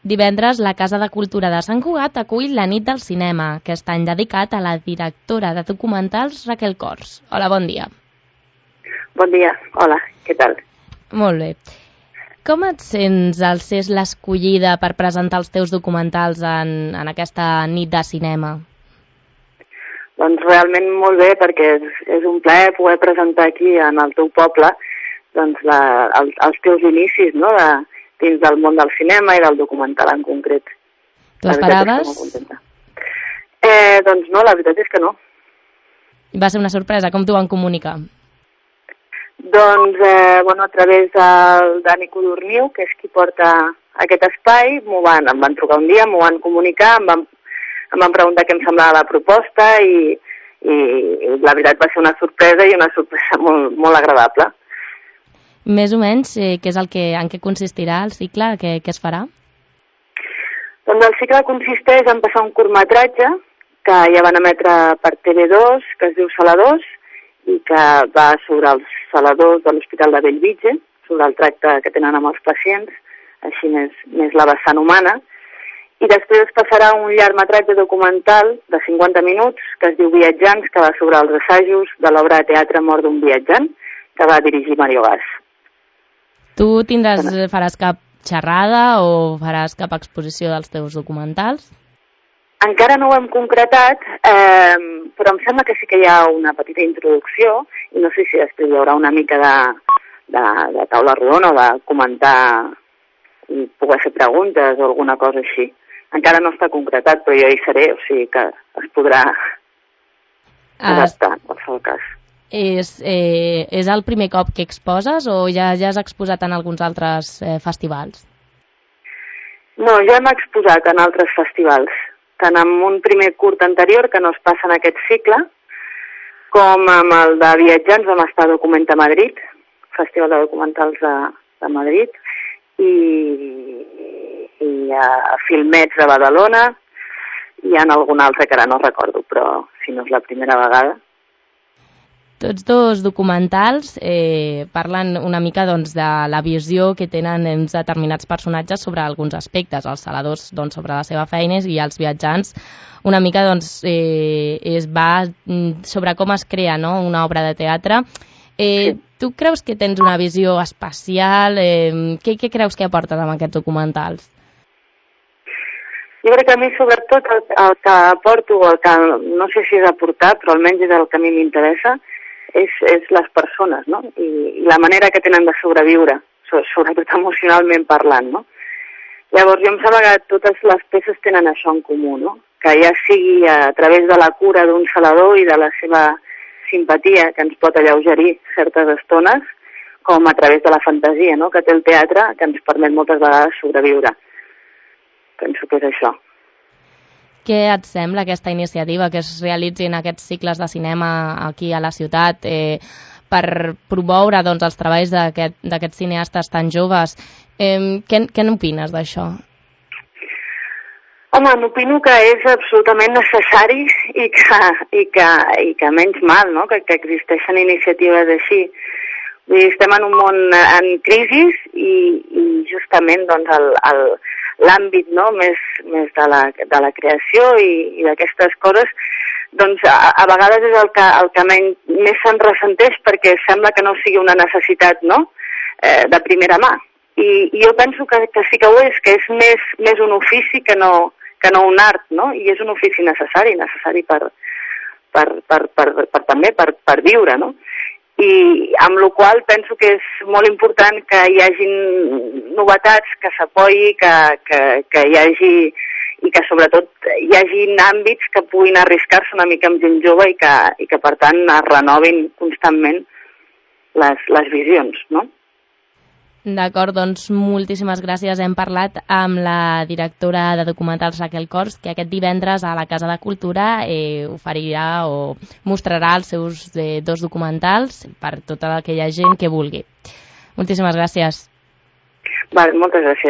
Divendres, la Casa de Cultura de Sant Cugat acull la nit del cinema, aquest any dedicat a la directora de documentals Raquel Cors. Hola, bon dia. Bon dia, hola, què tal? Molt bé. Com et sents al ser l'escollida per presentar els teus documentals en aquesta nit de cinema? Doncs realment molt bé, perquè és un plaer poder presentar aquí en el teu poble doncs els teus inicis, no?, dins del món del cinema i del documental en concret. Tu esperaves? Doncs no, la veritat és que no. Va ser una sorpresa, com t'ho van comunicar? Doncs, a través del Dani Codorniu, que és qui porta aquest espai, em van trucar un dia, m'ho van comunicar, em van preguntar què em semblava la proposta i la veritat va ser una sorpresa i una sorpresa molt, molt agradable. Més o menys, en què consistirà el cicle? Què es farà? Doncs el cicle consisteix en passar un curtmetratge que ja van emetre per TV2, que es diu Saladors, i que va sobre els saladors de l'Hospital de Bellvitge, sobre el tracte que tenen amb els pacients, així més la vessant humana. I després es passarà un llargmetratge documental de 50 minuts que es diu Viatjants, que va sobre els assajos de l'obra de teatre Mort d'un viatjant, que va dirigir Mario Gas. Tu faràs cap xerrada o faràs cap exposició dels teus documentals? Encara no ho hem concretat, però em sembla que sí que hi ha una petita introducció i no sé si després hi haurà una mica de taula rodona o de comentar i poder fer preguntes o alguna cosa així. Encara no està concretat, però jo hi seré, o sigui que es podrà adaptar, en qualsevol cas. És el primer cop que exposes o ja has exposat en alguns altres festivals? No, ja hem exposat en altres festivals, tant en un primer curt anterior, que no es passa en aquest cicle, com amb el de Viatjants vam estar a Documenta Madrid, Festival de Documentals de Madrid, i a Filmets de Badalona, i en algun altre que ara no recordo, però si no és la primera vegada. Tots dos documentals parlen una mica de la visió que tenen uns determinats personatges sobre alguns aspectes. Els saladors sobre la seva feina i els viatjants una mica es va sobre com es crea una obra de teatre. Tu creus que tens una visió especial? Què creus que aportes amb aquests documentals? Jo crec que a mi, sobretot, el que aporto, el que no sé si és aportar, però almenys és el que a mi m'interessa, és les persones, no? I la manera que tenen de sobreviure, sobretot emocionalment parlant, no? Llavors, jo em sembla que totes les peces tenen això en comú, no? Que ja sigui a través de la cura d'un salador i de la seva simpatia, que ens pot alleugerir certes estones, com a través de la fantasia, no?, que té el teatre, que ens permet moltes vegades sobreviure. Penso que és això. Què et sembla aquesta iniciativa que es realitzin aquests cicles de cinema aquí a la ciutat per promoure els treballs d'aquests cineastes tan joves? Què n'opines d'això? Home, n'opino que és absolutament necessari i que menys mal, no?, que existeixen iniciatives així. Vull dir, estem en un món en crisi i justament l'àmbit, no?, més de la creació i d'aquestes coses, doncs a vegades és el que més se'n ressenteix perquè sembla que no sigui una necessitat, no?, de primera mà. I jo penso que sí que ho és, que és més un ofici que no un art, no?, i és un ofici necessari també per viure, no?, i amb la qual penso que és molt important que hi hagin novetats, que s'apoyi, que hi hagi i que sobretot hi hagin àmbits que puguin arriscar-se una mica amb gent jove i que per tant es renovin constantment les visions, no? D'acord, doncs moltíssimes gràcies. Hem parlat amb la directora de documentals Raquel Cors, que aquest divendres a la Casa de Cultura oferirà o mostrarà els seus dos documentals per tota aquella gent que vulgui. Moltíssimes gràcies. Moltes gràcies.